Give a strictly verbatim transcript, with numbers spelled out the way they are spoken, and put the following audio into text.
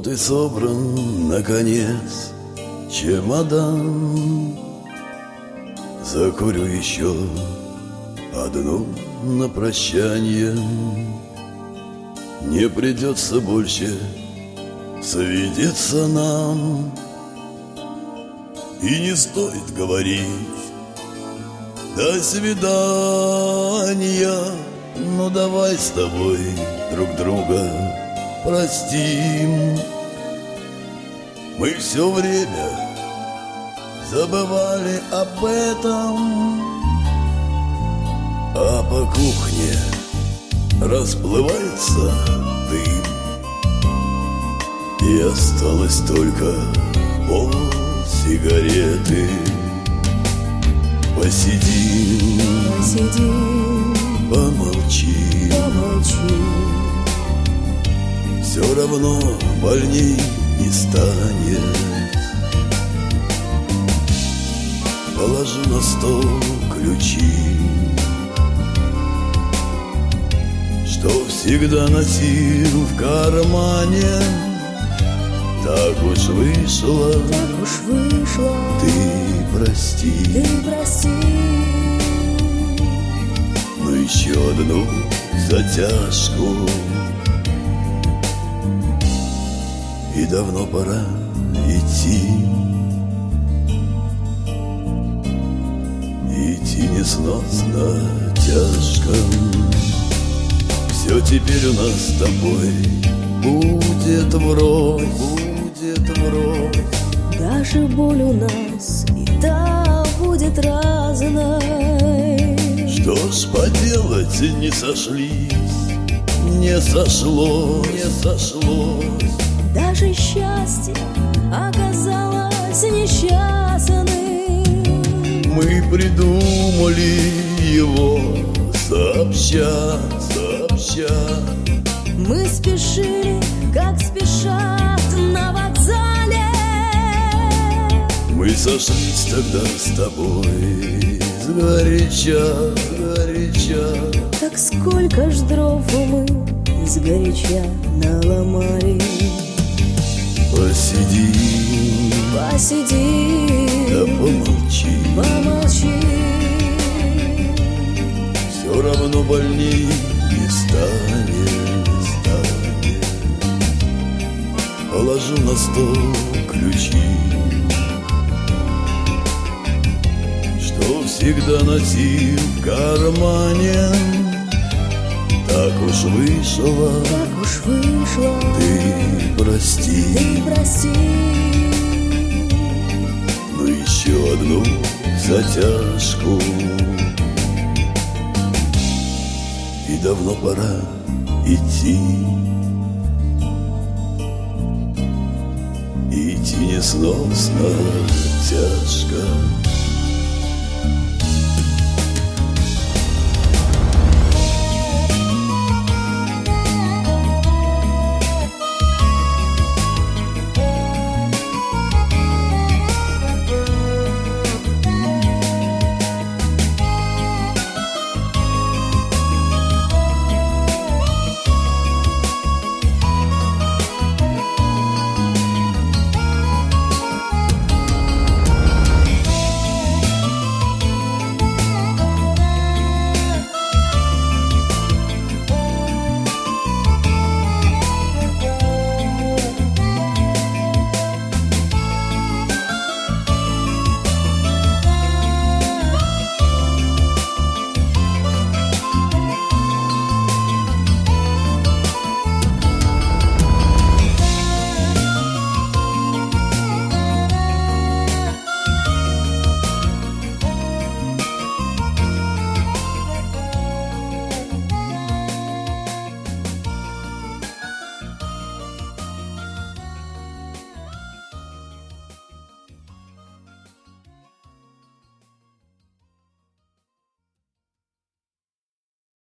Вот и собран, наконец, чемодан. Закурю еще одну на прощанье. Не придется больше свидеться нам. И не стоит говорить «до свидания». Ну давай с тобой друг друга простим. Мы все время забывали об этом, а по кухне расплывается дым, и осталось только пол сигареты. Посидим, Посидим, помолчим, помолчим. Все равно больней не станет. Положу на стол ключи, что всегда носил в кармане. Так уж вышло, Так уж вышло, ты прости. ты прости. Ну еще одну затяжку, и давно пора идти. Идти несносно тяжко. Все теперь у нас с тобой будет врозь, будет врозь. Даже боль у нас и та будет разной. Что ж поделать, не сошлись, не сошлось, не сошлось. Даже счастье оказалось несчастным. Мы придумали его сообща, сообща. Мы спешили, как спешат на вокзале. Мы сошлись тогда с тобой сгоряча, сгоряча. Так сколько ж дров мы сгоряча наломали. Посиди, Посиди, да помолчи. помолчи. Все равно больней не станет, не станет. Положу на стол ключи, что всегда носил в кармане. Так уж вышло, Так уж вышло, ты прости. ты прости. Ну еще одну затяжку, и давно пора идти. Идти несносно тяжко.